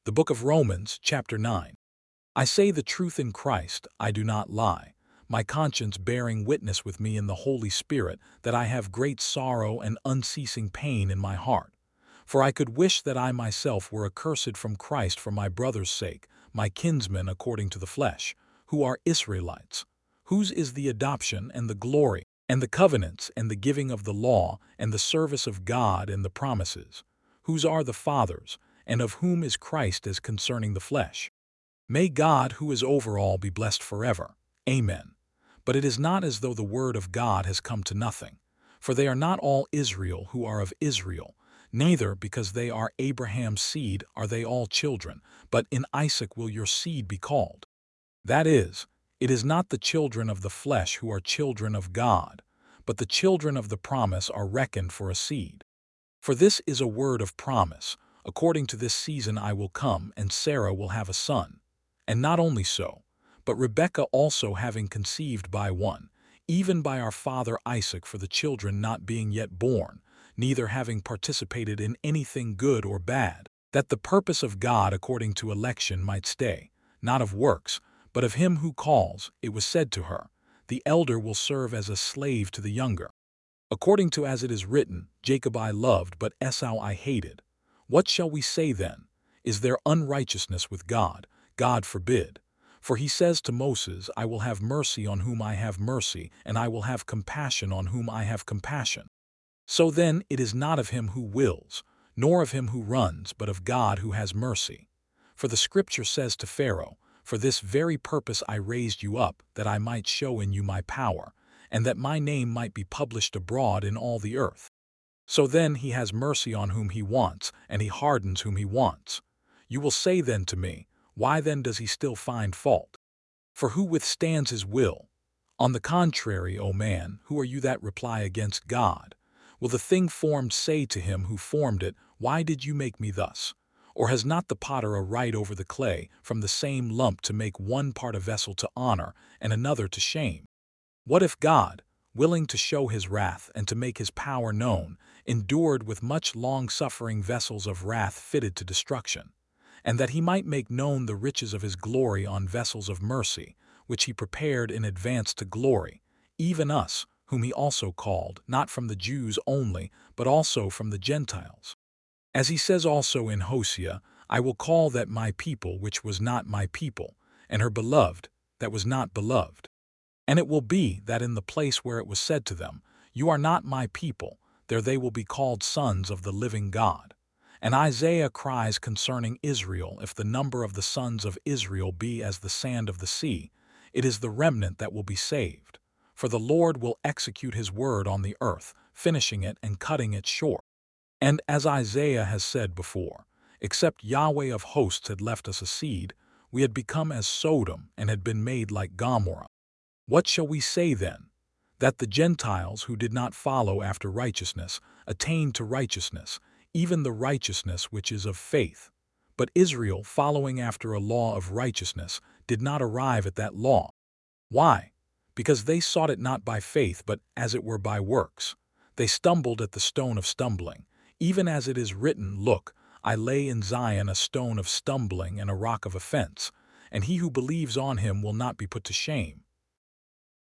The book of Romans, chapter 9. I say the truth in Christ, I do not lie, my conscience bearing witness with me in the Holy Spirit that I have great sorrow and unceasing pain in my heart. For I could wish that I myself were accursed from Christ for my brother's sake, my kinsmen according to the flesh, who are Israelites, whose is the adoption and the glory, and the covenants and the giving of the law, and the service of God and the promises, whose are the fathers, and of whom is Christ as concerning the flesh. May God, who is over all, be blessed forever. Amen. But it is not as though the word of God has come to nothing. For they are not all Israel who are of Israel, neither because they are Abraham's seed are they all children, but in Isaac will your seed be called. That is, it is not the children of the flesh who are children of God, but the children of the promise are reckoned for a seed. For this is a word of promise. According to this season I will come, and Sarah will have a son. And not only so, but Rebekah also having conceived by one, even by our father Isaac, for the children not being yet born, neither having participated in anything good or bad, that the purpose of God according to election might stay, not of works, but of him who calls. It was said to her, the elder will serve as a slave to the younger. According to as it is written, Jacob I loved, but Esau I hated. What shall we say then? Is there unrighteousness with God? God forbid. For he says to Moses, I will have mercy on whom I have mercy, and I will have compassion on whom I have compassion. So then it is not of him who wills, nor of him who runs, but of God who has mercy. For the Scripture says to Pharaoh, for this very purpose I raised you up, that I might show in you my power, and that my name might be published abroad in all the earth. So then he has mercy on whom he wants, and he hardens whom he wants. You will say then to me, why then does he still find fault? For who withstands his will? On the contrary, O man, who are you that reply against God? Will the thing formed say to him who formed it, why did you make me thus? Or has not the potter a right over the clay, from the same lump to make one part a vessel to honor, and another to shame? What if God, willing to show his wrath and to make his power known, endured with much long-suffering vessels of wrath fitted to destruction, and that he might make known the riches of his glory on vessels of mercy, which he prepared in advance to glory, even us, whom he also called, not from the Jews only, but also from the Gentiles? As he says also in Hosea, I will call that my people which was not my people, and her beloved that was not beloved. And it will be that in the place where it was said to them, you are not my people, there they will be called sons of the living God. And Isaiah cries concerning Israel, if the number of the sons of Israel be as the sand of the sea, it is the remnant that will be saved. For the Lord will execute his word on the earth, finishing it and cutting it short. And as Isaiah has said before, except Yahweh of hosts had left us a seed, we had become as Sodom and had been made like Gomorrah. What shall we say then? That the Gentiles who did not follow after righteousness attained to righteousness, even the righteousness which is of faith. But Israel, following after a law of righteousness, did not arrive at that law. Why? Because they sought it not by faith, but as it were by works. They stumbled at the stone of stumbling, even as it is written, look, I lay in Zion a stone of stumbling and a rock of offense, and he who believes on him will not be put to shame.